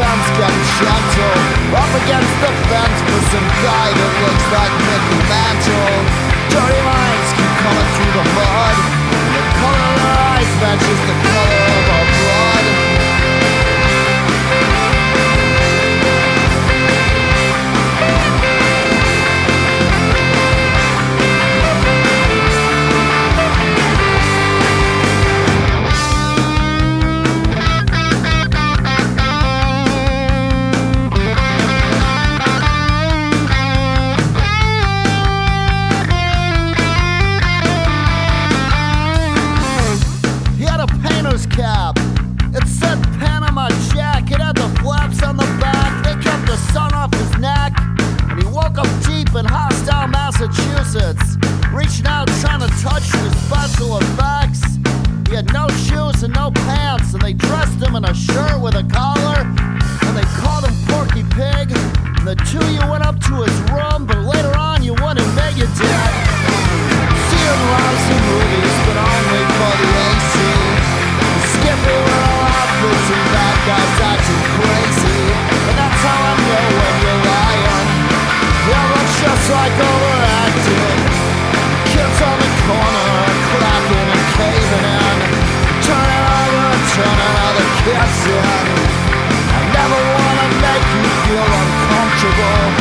hands getting gentle up against the fence for some guy that looks like Mickey Mantle. Dirty lines keep coming through the mud, and the color of their eyes matches the color of our blood. Cap. It said Panama Jack. It had the flaps on the back. They kept the sun off his neck. And he woke up deep in hostile Massachusetts, reaching out trying to touch his special effects. He had no shoes and no pants, and they dressed him in a shirt with a collar, and they called him Porky Pig. And the two of you went up to his room, but later on you wouldn't admit you did. Seeing lousy movies, but only for the AC. Skippy with all outfits and bad guys acting crazy. And that's how I know when you're lying. Yeah, looks just like overacting. Kids on the corner are cracking and caving in, turning over and turning other kids in. I never wanna make you feel uncomfortable,